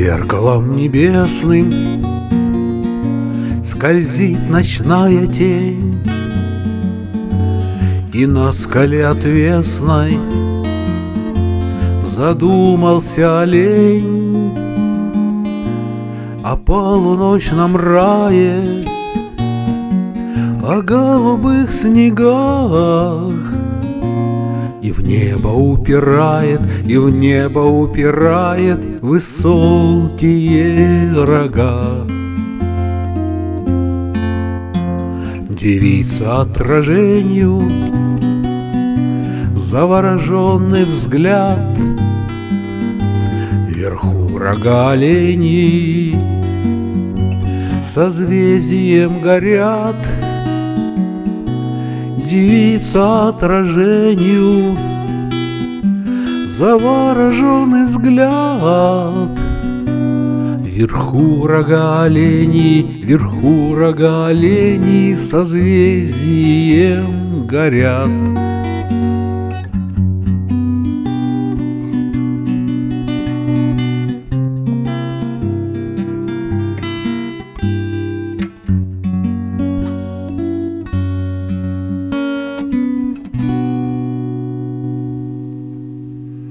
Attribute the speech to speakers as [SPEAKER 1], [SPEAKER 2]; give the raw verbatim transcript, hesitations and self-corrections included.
[SPEAKER 1] Зеркалом небесным скользит ночная тень, и на скале отвесной задумался олень о полуночном рае, о голубых снегах. И в небо упирает, и в небо упирает высокие рога. Девица отражению завороженный взгляд, вверху рога оленей созвездием горят. Девица отражению завороженный взгляд, вверху рога оленей, вверху рога оленей созвездием горят.